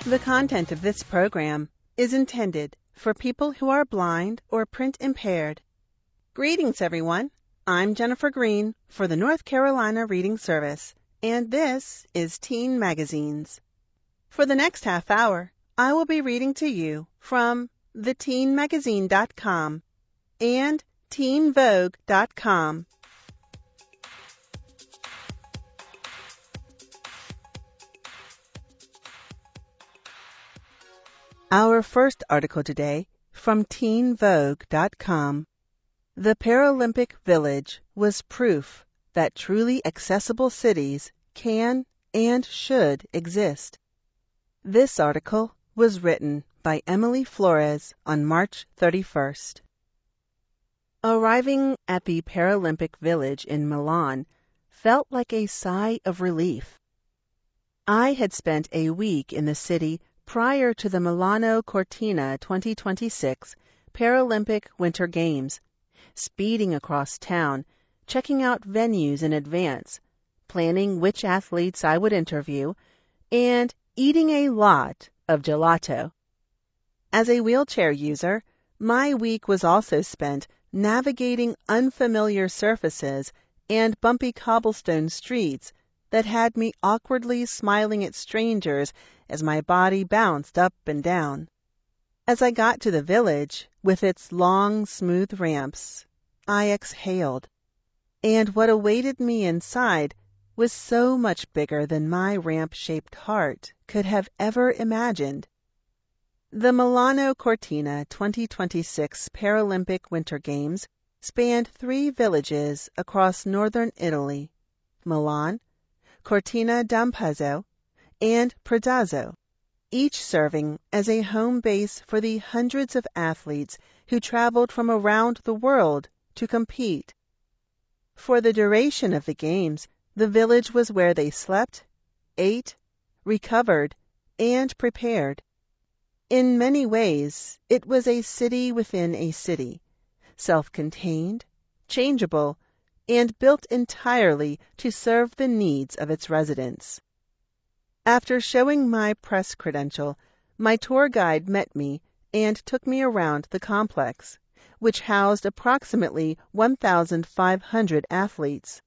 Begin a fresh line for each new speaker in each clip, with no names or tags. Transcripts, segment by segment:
The content of this program is intended for people who are blind or print impaired. Greetings, everyone. I'm Jennifer Green for the North Carolina Reading Service, and this is Teen Magazines. For the next half hour, I will be reading to you from theteenmagazine.com and teenvogue.com. Our first article today from teenvogue.com. The Paralympic Village was proof that truly accessible cities can and should exist. This article was written by Emily Flores on March 31st. Arriving at the Paralympic Village in Milan felt like a sigh of relief. I had spent a week in the city prior to the Milano Cortina 2026 Paralympic Winter Games, speeding across town, checking out venues in advance, planning which athletes I would interview, and eating a lot of gelato. As a wheelchair user, my week was also spent navigating unfamiliar surfaces and bumpy cobblestone streets that had me awkwardly smiling at strangers as my body bounced up and down. As I got to the village, with its long, smooth ramps, I exhaled, and what awaited me inside was so much bigger than my ramp-shaped heart could have ever imagined. The Milano Cortina 2026 Paralympic Winter Games spanned 3 villages across northern Italy: Milan, Cortina d'Ampezzo, and Predazzo, each serving as a home base for the hundreds of athletes who traveled from around the world to compete. For the duration of the games, the village was where they slept, ate, recovered, and prepared. In many ways, it was a city within a city, self-contained, changeable, and built entirely to serve the needs of its residents. After showing my press credential, my tour guide met me and took me around the complex, which housed approximately 1,500 athletes.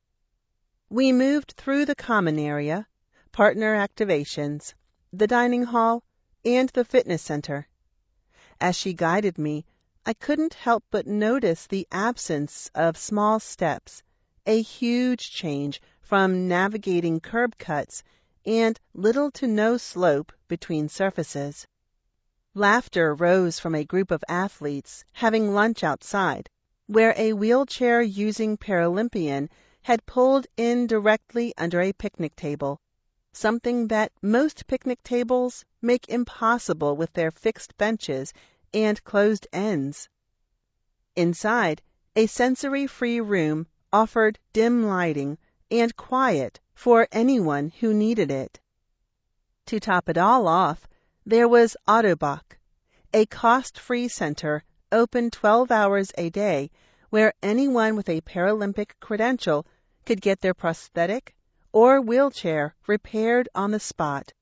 We moved through the common area, partner activations, the dining hall, and the fitness center. As she guided me, I couldn't help but notice the absence of small steps, a huge change from navigating curb cuts and little to no slope between surfaces. Laughter rose from a group of athletes having lunch outside, where a wheelchair-using Paralympian had pulled in directly under a picnic table, something that most picnic tables make impossible with their fixed benches and closed ends. Inside, a sensory-free room offered dim lighting and quiet for anyone who needed it. To top it all off, there was Autobach, a cost-free center open 12 hours a day where anyone with a Paralympic credential could get their prosthetic or wheelchair repaired on the spot.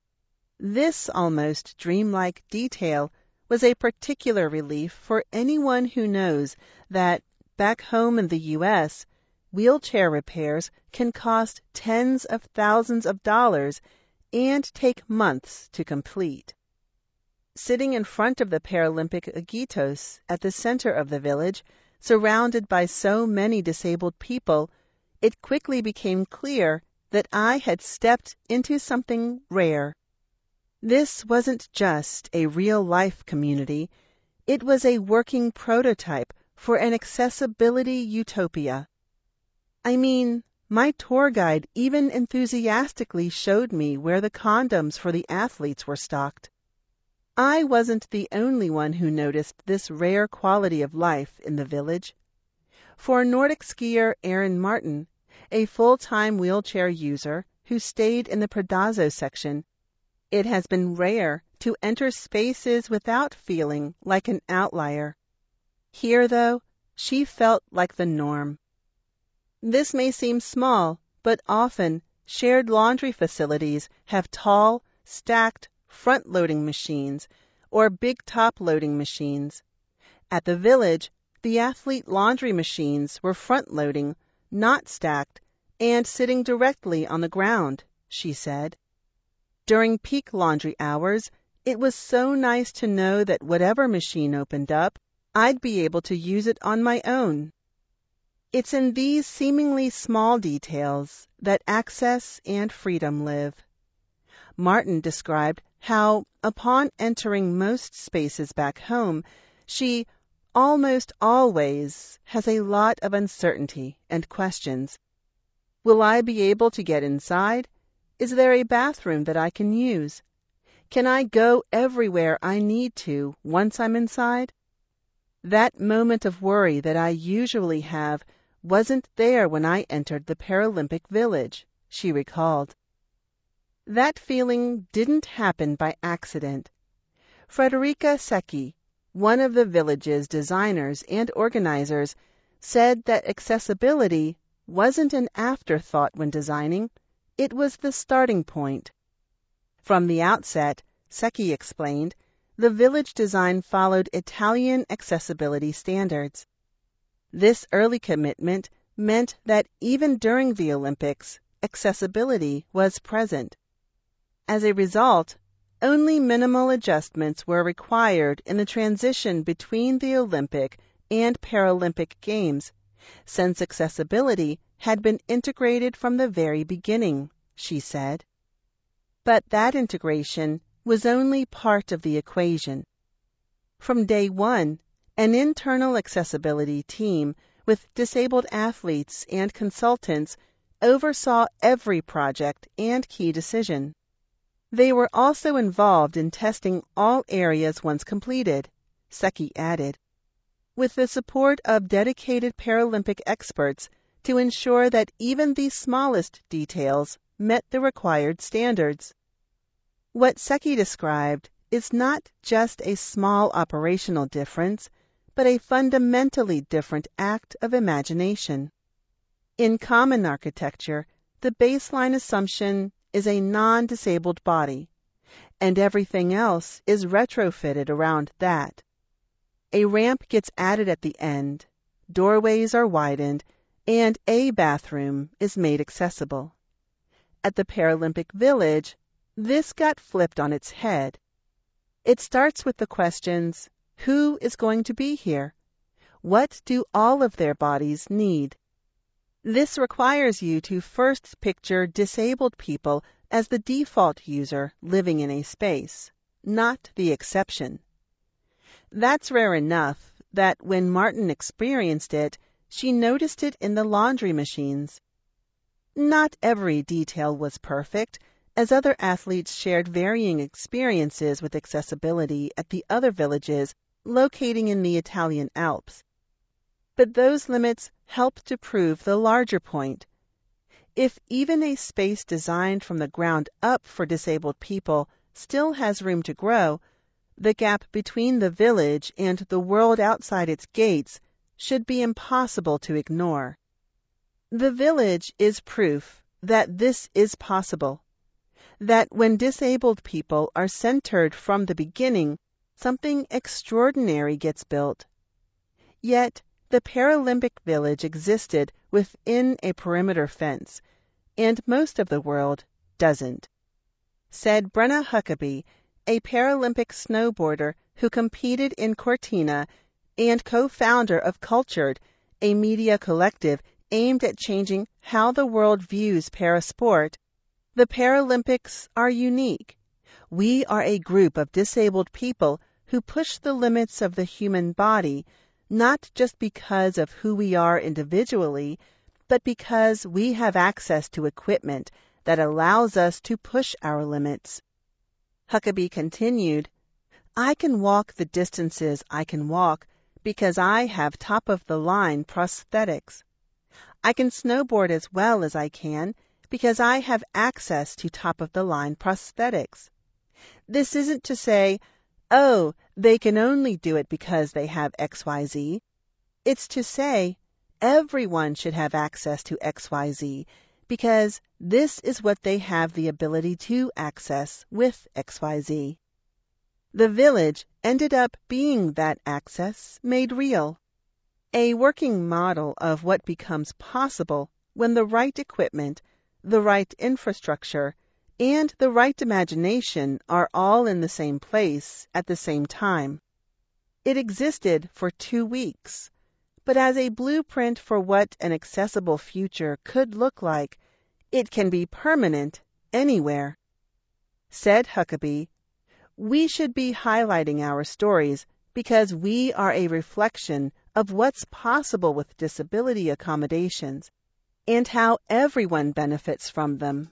This almost dreamlike detail was a particular relief for anyone who knows that, back home in the U.S., wheelchair repairs can cost tens of thousands of dollars and take months to complete. Sitting in front of the Paralympic Agitos at the center of the village, surrounded by so many disabled people, it quickly became clear that I had stepped into something rare. This wasn't just a real-life community. It was a working prototype for an accessibility utopia. I mean, my tour guide even enthusiastically showed me where the condoms for the athletes were stocked. I wasn't the only one who noticed this rare quality of life in the village. For Nordic skier Aaron Martin, a full-time wheelchair user who stayed in the Predazzo section, it has been rare to enter spaces without feeling like an outlier. Here, though, she felt like the norm. This may seem small, but often shared laundry facilities have tall, stacked, front-loading machines or big top-loading machines. At the village, the athlete laundry machines were front-loading, not stacked, and sitting directly on the ground, she said. During peak laundry hours, it was so nice to know that whatever machine opened up, I'd be able to use it on my own. It's in these seemingly small details that access and freedom live. Martin described how, upon entering most spaces back home, she almost always has a lot of uncertainty and questions. Will I be able to get inside? Is there a bathroom that I can use? Can I go everywhere I need to once I'm inside? That moment of worry that I usually have wasn't there when I entered the Paralympic Village, she recalled. That feeling didn't happen by accident. Frederica Secchi, one of the village's designers and organizers, said that accessibility wasn't an afterthought when designing, it was the starting point. From the outset, Secchi explained, the village design followed Italian accessibility standards. This early commitment meant that even during the Olympics, accessibility was present. As a result, only minimal adjustments were required in the transition between the Olympic and Paralympic Games, since accessibility had been integrated from the very beginning, she said. But that integration was only part of the equation. From day one, an internal accessibility team with disabled athletes and consultants oversaw every project and key decision. They were also involved in testing all areas once completed, Secchi added, with the support of dedicated Paralympic experts to ensure that even the smallest details met the required standards. What Secchi described is not just a small operational difference, but a fundamentally different act of imagination. In common architecture, the baseline assumption is a non-disabled body, and everything else is retrofitted around that. A ramp gets added at the end, doorways are widened, and a bathroom is made accessible. At the Paralympic Village, this got flipped on its head. It starts with the questions, who is going to be here? What do all of their bodies need? This requires you to first picture disabled people as the default user living in a space, not the exception. That's rare enough that when Martin experienced it, she noticed it in the laundry machines. Not every detail was perfect, as other athletes shared varying experiences with accessibility at the other villages locating in the Italian Alps. But those limits help to prove the larger point. If even a space designed from the ground up for disabled people still has room to grow, the gap between the village and the world outside its gates should be impossible to ignore. The village is proof that this is possible, that when disabled people are centered from the beginning, something extraordinary gets built. Yet, the Paralympic Village existed within a perimeter fence, and most of the world doesn't. Said Brenna Huckabee, a Paralympic snowboarder who competed in Cortina and co-founder of Cultured, a media collective aimed at changing how the world views parasport. The Paralympics are unique. We are a group of disabled people who push the limits of the human body, not just because of who we are individually, but because we have access to equipment that allows us to push our limits. Huckabee continued, I can walk the distances I can walk because I have top-of-the-line prosthetics. I can snowboard as well as I can because I have access to top-of-the-line prosthetics. This isn't to say, oh, they can only do it because they have XYZ. It's to say, everyone should have access to XYZ because this is what they have the ability to access with XYZ. The village ended up being that access made real, a working model of what becomes possible when the right equipment, the right infrastructure, and the right imagination are all in the same place at the same time. It existed for 2 weeks, but as a blueprint for what an accessible future could look like, it can be permanent anywhere. Said Huckabee, "We should be highlighting our stories because we are a reflection of what's possible with disability accommodations and how everyone benefits from them."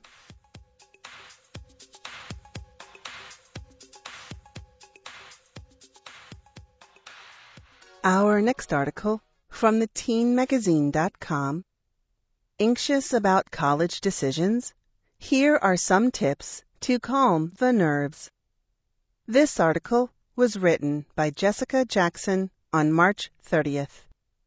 Our next article from the teenmagazine.com. Anxious about college decisions? Here are some tips to calm the nerves. This article was written by Jessica Jackson on March 30th.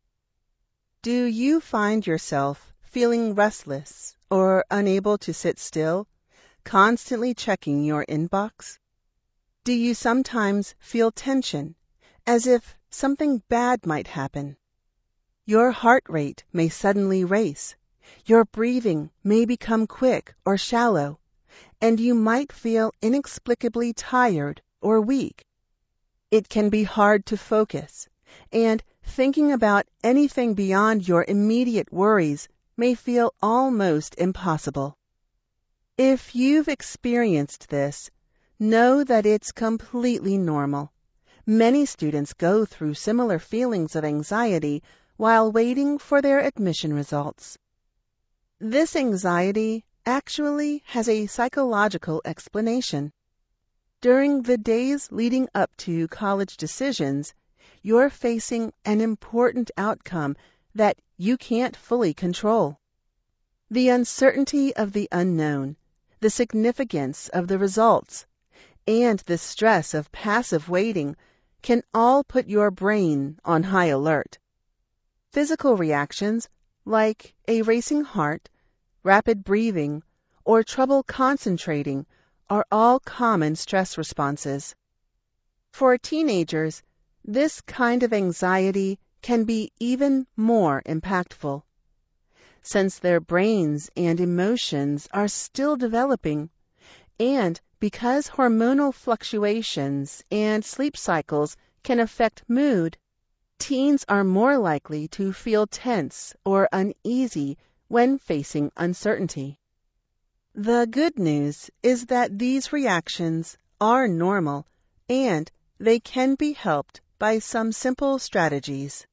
Do you find yourself feeling restless or unable to sit still, constantly checking your inbox? Do you sometimes feel tension, as if something bad might happen? Your heart rate may suddenly race, your breathing may become quick or shallow, and you might feel inexplicably tired or weak. It can be hard to focus, and thinking about anything beyond your immediate worries may feel almost impossible. If you've experienced this, know that it's completely normal. Many students go through similar feelings of anxiety while waiting for their admission results. This anxiety actually has a psychological explanation. During the days leading up to college decisions, you're facing an important outcome that you can't fully control. The uncertainty of the unknown, the significance of the results, and the stress of passive waiting can all put your brain on high alert. Physical reactions like a racing heart, rapid breathing, or trouble concentrating are all common stress responses. For teenagers, this kind of anxiety can be even more impactful. Since their brains and emotions are still developing, and because hormonal fluctuations and sleep cycles can affect mood, teens are more likely to feel tense or uneasy when facing uncertainty. The good news is that these reactions are normal and they can be helped by some simple strategies.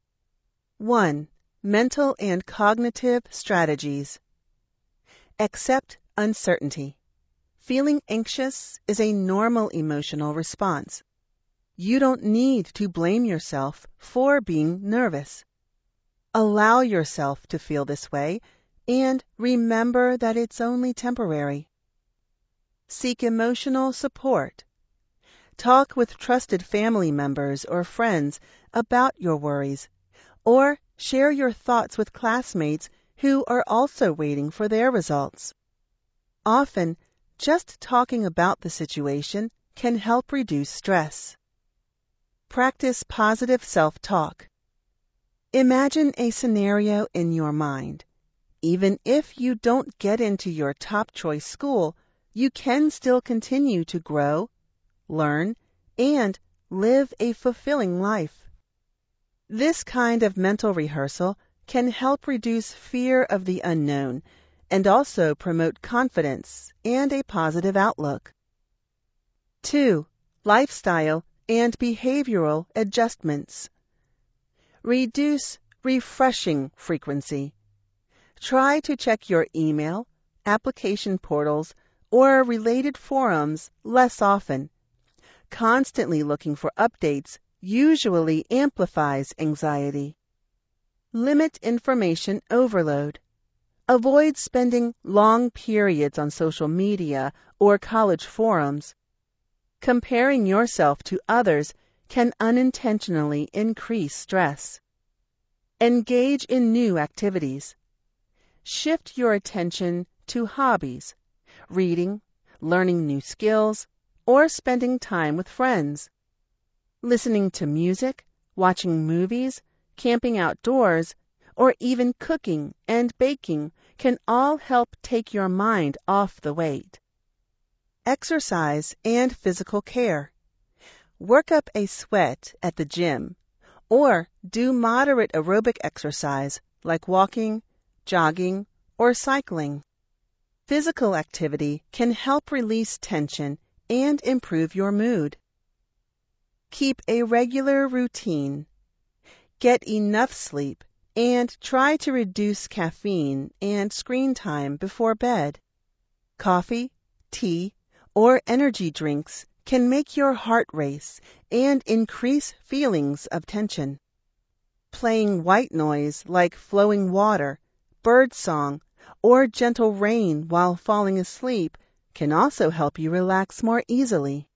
1. Mental and cognitive strategies. Accept uncertainty. Feeling anxious is a normal emotional response. You don't need to blame yourself for being nervous. Allow yourself to feel this way and remember that it's only temporary. Seek emotional support. Talk with trusted family members or friends about your worries, or share your thoughts with classmates who are also waiting for their results. Often, just talking about the situation can help reduce stress. Practice positive self-talk. Imagine a scenario in your mind. Even if you don't get into your top choice school, you can still continue to grow, learn, and live a fulfilling life. This kind of mental rehearsal can help reduce fear of the unknown and also promote confidence and a positive outlook. 2. Lifestyle and behavioral adjustments. Reduce refreshing frequency. Try to check your email, application portals, or related forums less often. Constantly looking for updates usually amplifies anxiety. Limit information overload. Avoid spending long periods on social media or college forums. Comparing yourself to others can unintentionally increase stress. Engage in new activities. shift your attention to hobbies, reading, learning new skills, or spending time with friends. Listening to music, watching movies, camping outdoors, or even cooking and baking can all help take your mind off the weight. Exercise and physical care. Work up a sweat at the gym, or do moderate aerobic exercise like walking, jogging, or cycling. Physical activity can help release tension and improve your mood. Keep a regular routine. Get enough sleep and try to reduce caffeine and screen time before bed. Coffee, tea, or energy drinks can make your heart race and increase feelings of tension. Playing white noise like flowing water, bird song, or gentle rain while falling asleep can also help you relax more easily.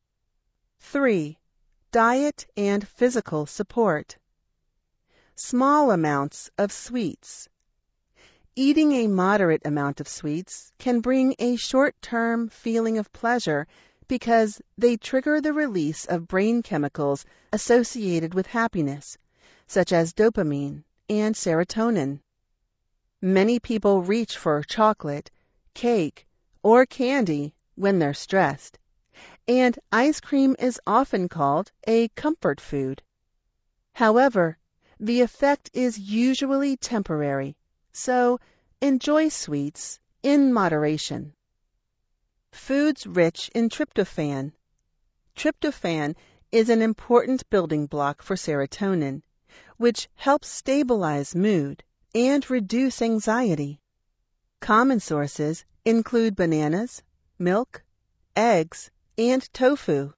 3. Diet and physical support. Small amounts of sweets. Eating a moderate amount of sweets can bring a short-term feeling of pleasure because they trigger the release of brain chemicals associated with happiness, such as dopamine and serotonin. Many people reach for chocolate, cake, or candy when they're stressed, and ice cream is often called a comfort food. However, the effect is usually temporary, so enjoy sweets in moderation. Foods rich in tryptophan. Tryptophan is an important building block for serotonin, which helps stabilize mood and reduce anxiety. Common sources include bananas, milk, eggs, and tofu.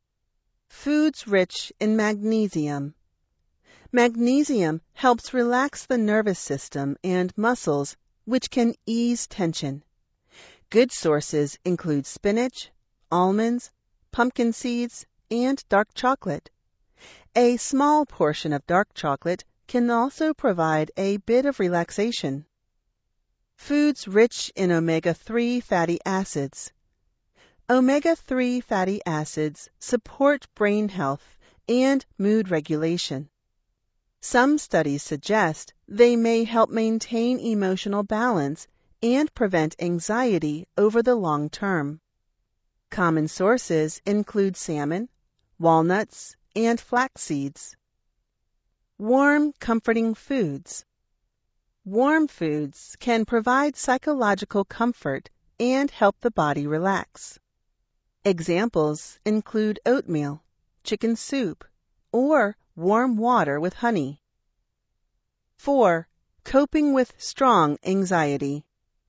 Foods rich in magnesium. Magnesium helps relax the nervous system and muscles, which can ease tension. Good sources include spinach, almonds, pumpkin seeds, and dark chocolate. A small portion of dark chocolate can also provide a bit of relaxation. Foods rich in omega-3 fatty acids. Omega-3 fatty acids support brain health and mood regulation. Some studies suggest they may help maintain emotional balance and prevent anxiety over the long term. Common sources include salmon, walnuts, and flax seeds. Warm, comforting foods. Warm foods can provide psychological comfort and help the body relax. Examples include oatmeal, chicken soup, or warm water with honey. 4. Coping with strong anxiety.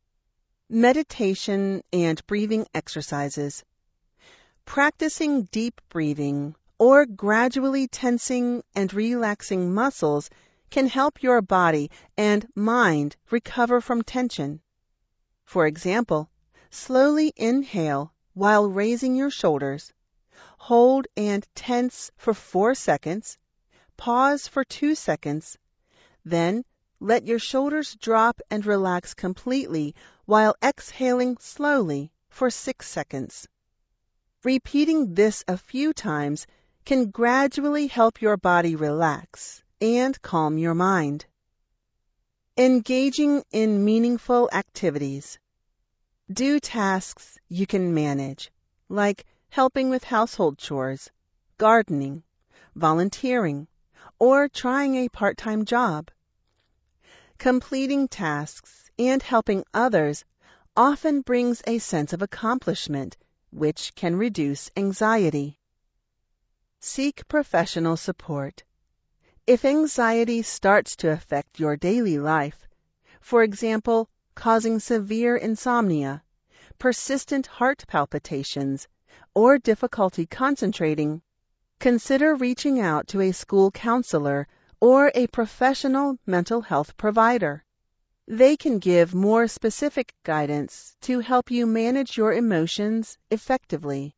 Meditation and breathing exercises. Practicing deep breathing or gradually tensing and relaxing muscles can help your body and mind recover from tension. For example, slowly inhale while raising your shoulders. Hold and tense for 4 seconds. Pause for 2 seconds. Then let your shoulders drop and relax completely while exhaling slowly for 6 seconds. Repeating this a few times can gradually help your body relax and calm your mind. Engaging in meaningful activities. Do tasks you can manage, like helping with household chores, gardening, volunteering, or trying a part-time job. Completing tasks and helping others often brings a sense of accomplishment, which can reduce anxiety. Seek professional support. If anxiety starts to affect your daily life, for example, causing severe insomnia, persistent heart palpitations, or difficulty concentrating, consider reaching out to a school counselor or a professional mental health provider. They can give more specific guidance to help you manage your emotions effectively.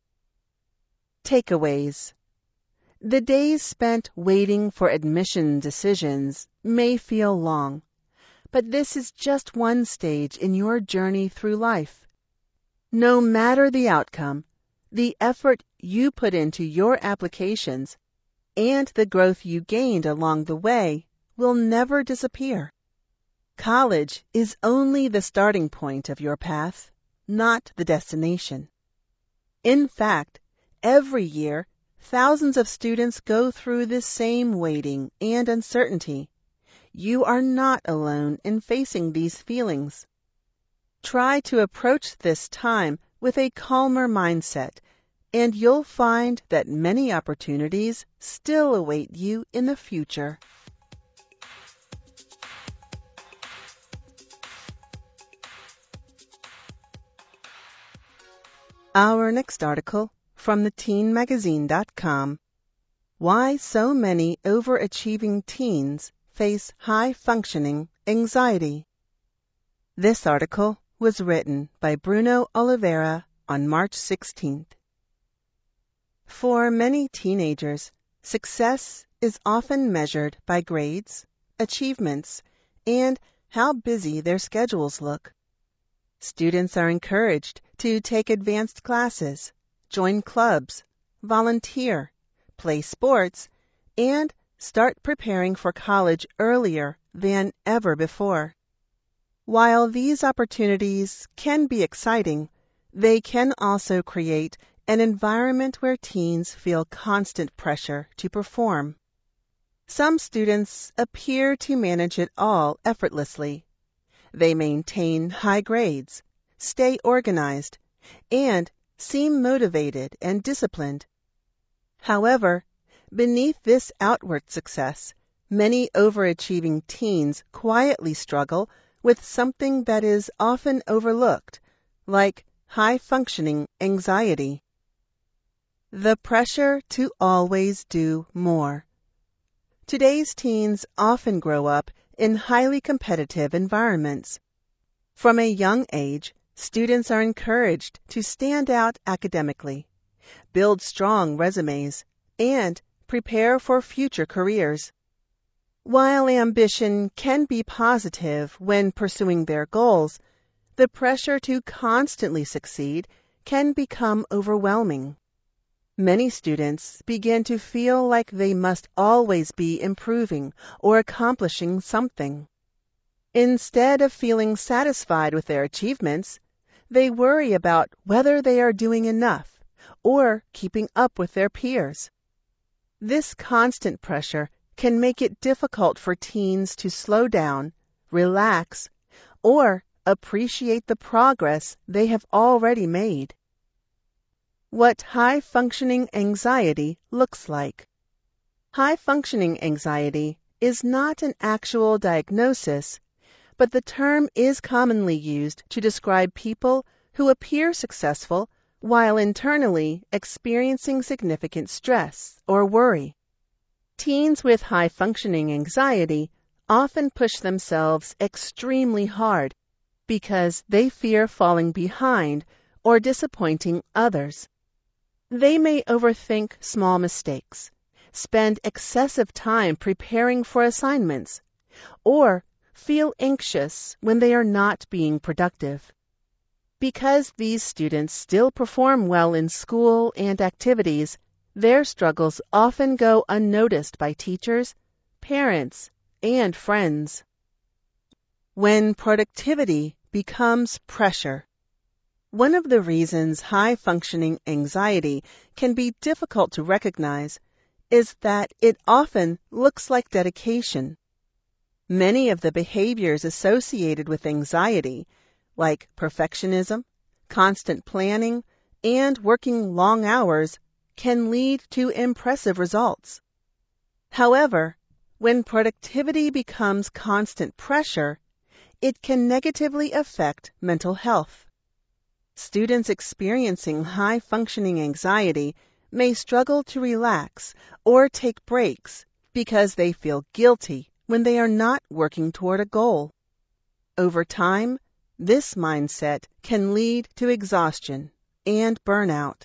Takeaways. The days spent waiting for admission decisions may feel long, but this is just one stage in your journey through life. No matter the outcome, the effort you put into your applications and the growth you gained along the way will never disappear. College is only the starting point of your path, not the destination. In fact, every year, thousands of students go through this same waiting and uncertainty. You are not alone in facing these feelings. Try to approach this time with a calmer mindset, and you'll find that many opportunities still await you in the future. Our next article from theteenmagazine.com. Why so many overachieving teens face high-functioning anxiety. This article was written by Bruno Oliveira on March 16th. For many teenagers, success is often measured by grades, achievements, and how busy their schedules look. Students are encouraged to take advanced classes, join clubs, volunteer, play sports, and start preparing for college earlier than ever before. While these opportunities can be exciting, they can also create an environment where teens feel constant pressure to perform. Some students appear to manage it all effortlessly. They maintain high grades, stay organized, and seem motivated and disciplined. However, beneath this outward success, many overachieving teens quietly struggle with something that is often overlooked, like high-functioning anxiety. The pressure to always do more. Today's teens often grow up in highly competitive environments. From a young age, students are encouraged to stand out academically, build strong resumes, and prepare for future careers. While ambition can be positive when pursuing their goals, the pressure to constantly succeed can become overwhelming. Many students begin to feel like they must always be improving or accomplishing something. Instead of feeling satisfied with their achievements, they worry about whether they are doing enough or keeping up with their peers. This constant pressure can make it difficult for teens to slow down, relax, or appreciate the progress they have already made. What high-functioning anxiety looks like. High-functioning anxiety is not an actual diagnosis, but the term is commonly used to describe people who appear successful while internally experiencing significant stress or worry. Teens with high-functioning anxiety often push themselves extremely hard because they fear falling behind or disappointing others. They may overthink small mistakes, spend excessive time preparing for assignments, or feel anxious when they are not being productive. Because these students still perform well in school and activities, their struggles often go unnoticed by teachers, parents, and friends. When productivity becomes pressure. One of the reasons high-functioning anxiety can be difficult to recognize is that it often looks like dedication. Many of the behaviors associated with anxiety, like perfectionism, constant planning, and working long hours, can lead to impressive results. However, when productivity becomes constant pressure, it can negatively affect mental health. Students experiencing high-functioning anxiety may struggle to relax or take breaks because they feel guilty when they are not working toward a goal. Over time, this mindset can lead to exhaustion and burnout.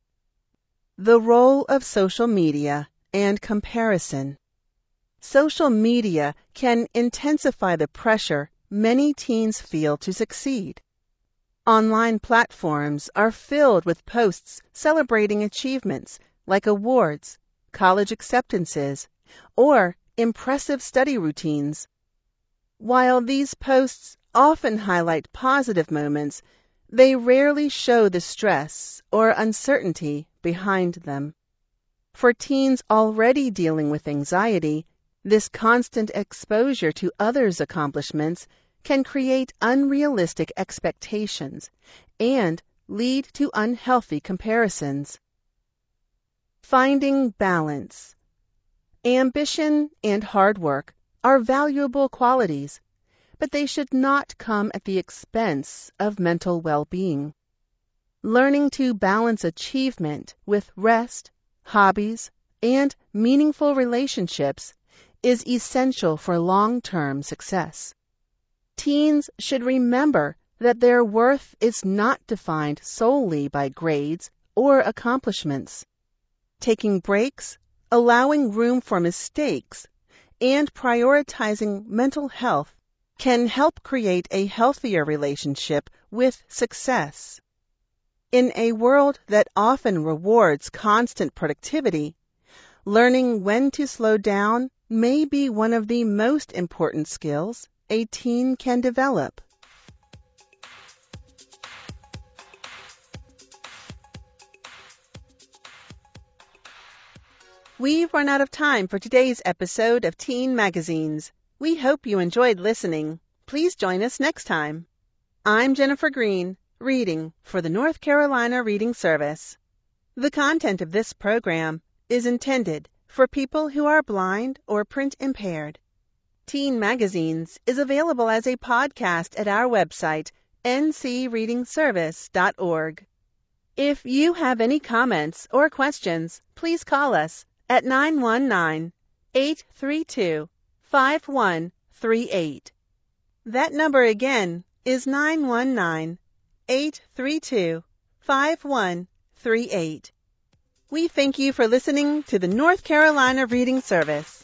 The role of social media and comparison. Social media can intensify the pressure many teens feel to succeed. Online platforms are filled with posts celebrating achievements like awards, college acceptances, or impressive study routines. While these posts often highlight positive moments, they rarely show the stress or uncertainty behind them. For teens already dealing with anxiety, this constant exposure to others' accomplishments can create unrealistic expectations and lead to unhealthy comparisons. Finding balance. Ambition and hard work are valuable qualities, but they should not come at the expense of mental well-being. Learning to balance achievement with rest, hobbies, and meaningful relationships is essential for long-term success. Teens should remember that their worth is not defined solely by grades or accomplishments. Taking breaks, allowing room for mistakes, and prioritizing mental health can help create a healthier relationship with success. In a world that often rewards constant productivity, learning when to slow down may be one of the most important skills a teen can develop. We've run out of time for today's episode of Teen Magazines. We hope you enjoyed listening. Please join us next time. I'm Jennifer Green, reading for the North Carolina Reading Service. The content of this program is intended for people who are blind or print impaired. Teen Magazines is available as a podcast at our website, ncreadingservice.org. If you have any comments or questions, please call us at 919-832-5138. That number again is 919-832-5138. We thank you for listening to the North Carolina Reading Service.